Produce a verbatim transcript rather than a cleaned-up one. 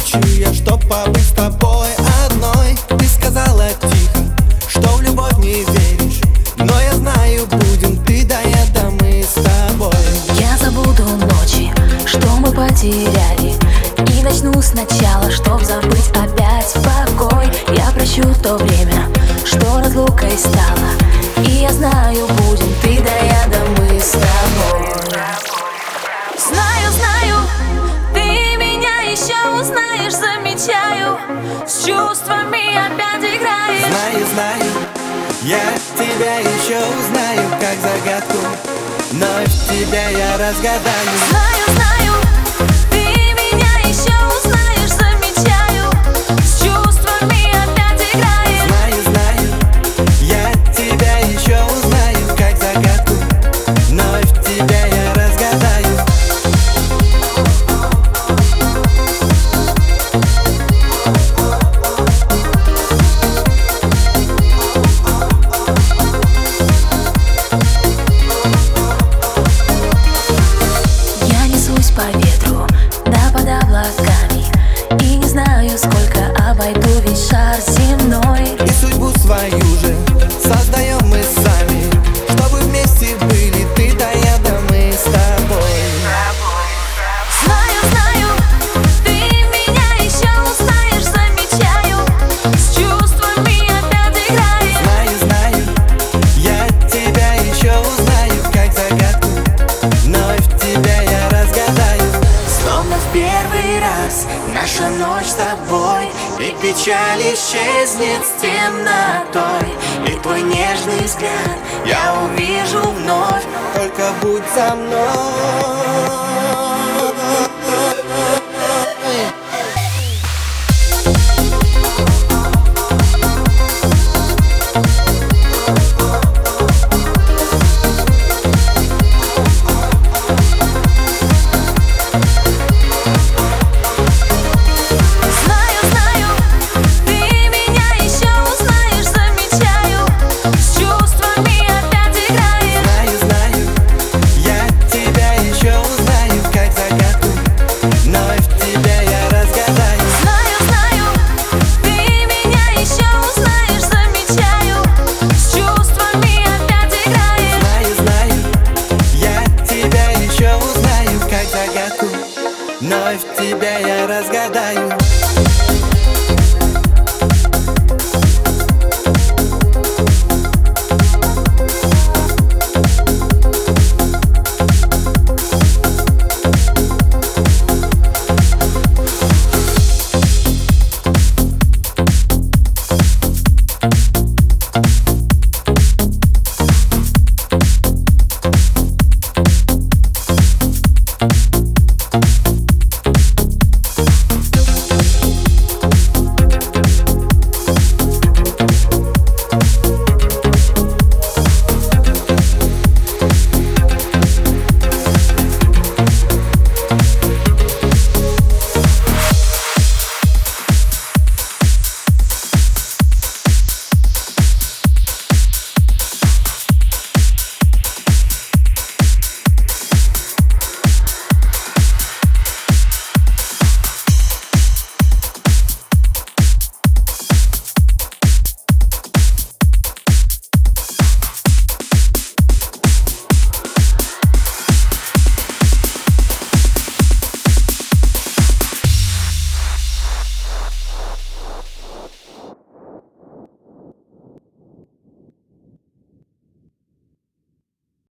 Хочу я, чтоб побыть с тобой одной. Ты сказала тихо, что в любовь не веришь, но я знаю, будем ты да я, да мы с тобой. Я забуду ночи, что мы потеряли, и начну сначала, чтоб забыть опять покой. Я прощу то время, что разлукой стало, и я знаю, будем ты да я, да мы с тобой. Знаю, знаю, ты меня еще узнаешь, замечаю, с чувствами опять играешь. Знаю, знаю, я тебя еще узнаю, как загадку, но в тебя я разгадаю. Знаю, знаю, ты меня еще узнаешь, замечаю, с чувствами опять играешь. Знаю, знаю, я тебя еще узнаю, как загадку, но в тебя я разгадаю. По ветру, да под облаками, и не знаю, сколько обойду весь шар земной. И судьбу свою же создаем мы сами, чтобы вместе были ты да я, да мы с тобой. Знаю, знаю, ты меня еще узнаешь, замечаю, с чувствами опять играешь. Знаю, знаю, я тебя еще узнаю, как загадку, но в тебя я разгадаю. Словно в первый раз наша ночь с тобой, и печаль исчезнет с темнотой, и твой нежный взгляд я увижу вновь. Только будь со мной. Но в тебя я разгадаю. We'll be right back.